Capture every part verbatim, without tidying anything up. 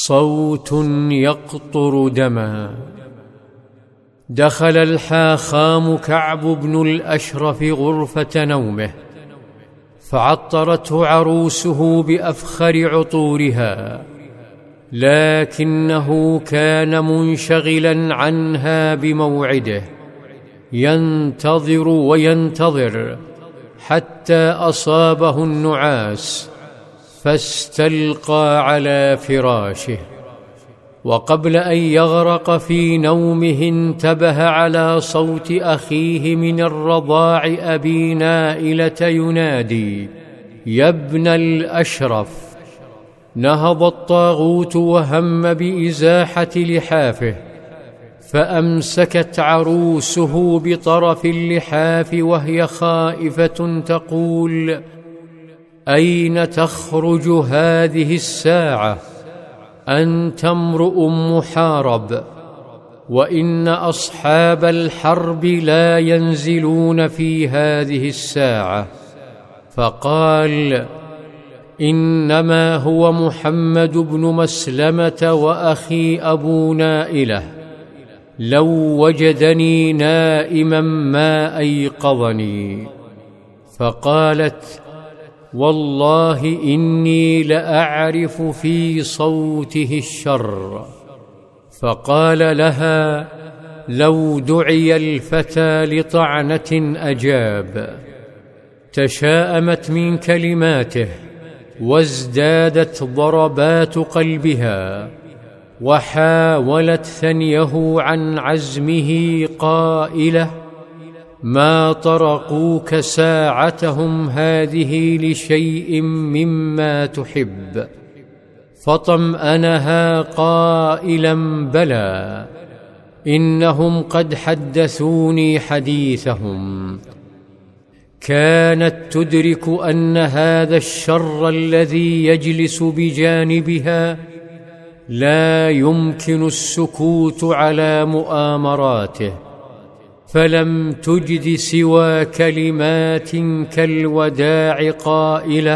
صوت يقطر دما. دخل الحاخام كعب بن الأشرف غرفة نومه، فعطرته عروسه بأفخر عطورها، لكنه كان منشغلا عنها بموعده، ينتظر وينتظر حتى أصابه النعاس فاستلقى على فراشه، وقبل أن يغرق في نومه انتبه على صوت أخيه من الرضاع أبي نائلة ينادي: يا ابن الأشرف. نهض الطاغوت وهم بإزاحة لحافه، فأمسكت عروسه بطرف اللحاف وهي خائفة تقول: أين تخرج هذه الساعة؟ أنت امرؤ محارب، وإن أصحاب الحرب لا ينزلون في هذه الساعة. فقال: إنما هو محمد بن مسلمة وأخي أبو نائلة، لو وجدني نائما ما أيقظني. فقالت: والله إني لأعرف في صوته الشر. فقال لها: لو دعي الفتى لطعنة أجاب. تشاءمت من كلماته وازدادت ضربات قلبها، وحاولت ثنيه عن عزمه قائلة: ما طرقوك ساعتهم هذه لشيء مما تحب. فطمأنها قائلا: بلى، إنهم قد حدثوني حديثهم. كانت تدرك أن هذا الشر الذي يجلس بجانبها لا يمكن السكوت على مؤامراته، فلم تجد سوى كلمات كالوداع قائلة: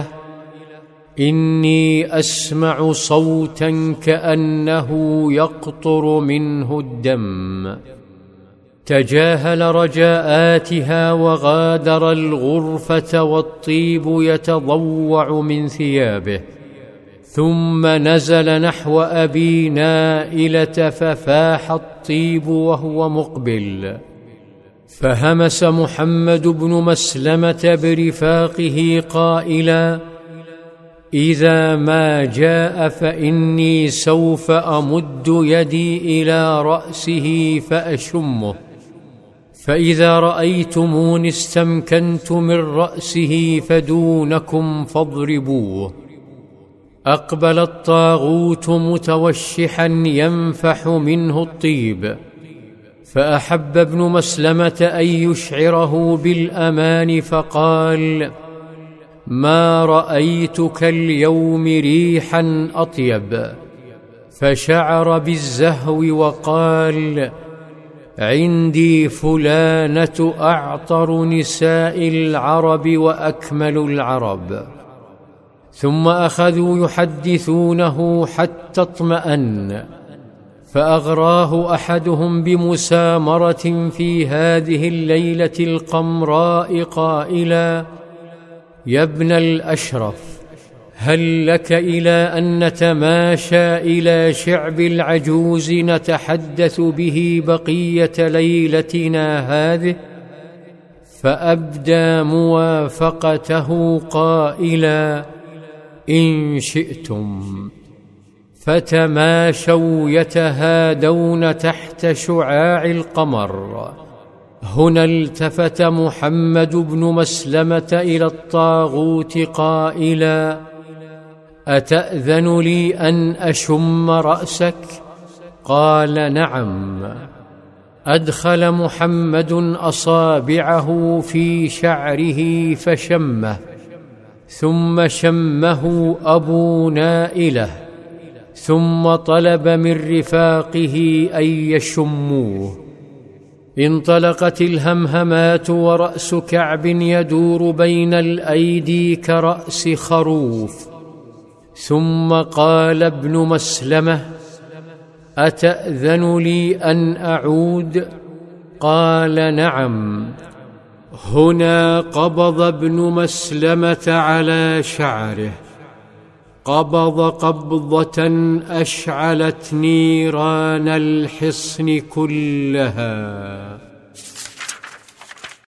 إني أسمع صوتا كأنه يقطر منه الدم. تجاهل رجاءاتها وغادر الغرفة والطيب يتضوع من ثيابه، ثم نزل نحو أبي نائلة ففاح الطيب وهو مقبل. فهمس محمد بن مسلمة برفاقه قائلا: إذا ما جاء فإني سوف أمد يدي إلى رأسه فأشمه، فإذا رأيتموني استمكنت من رأسه فدونكم فاضربوه. أقبل الطاغوت متوشحا ينفح منه الطيب، فأحب ابن مسلمة أن يشعره بالأمان، فقال: ما رأيتك اليوم ريحا أطيب. فشعر بالزهو وقال: عندي فلانة أعطر نساء العرب وأكمل العرب. ثم أخذوا يحدثونه حتى اطمأن، فأغراه أحدهم بمسامرة في هذه الليلة القمراء قائلا: يا ابن الأشرف، هل لك إلى أن نتماشى إلى شعب العجوز نتحدث به بقية ليلتنا هذه؟ فأبدى موافقته قائلا: إن شئتم. فتماشوا يتهادون تحت شعاع القمر. هنا التفت محمد بن مسلمة إلى الطاغوت قائلا: أتأذن لي أن أشم رأسك؟ قال: نعم. أدخل محمد أصابعه في شعره فشمه، ثم شمه أبو نائلة، ثم طلب من رفاقه أن يشموه. انطلقت الهمهمات ورأس كعب يدور بين الأيدي كرأس خروف، ثم قال ابن مسلمة: أتأذن لي أن أعود؟ قال: نعم. هنا قبض ابن مسلمة على شعره، قبض قبضة أشعلت نيران الحصن كلها.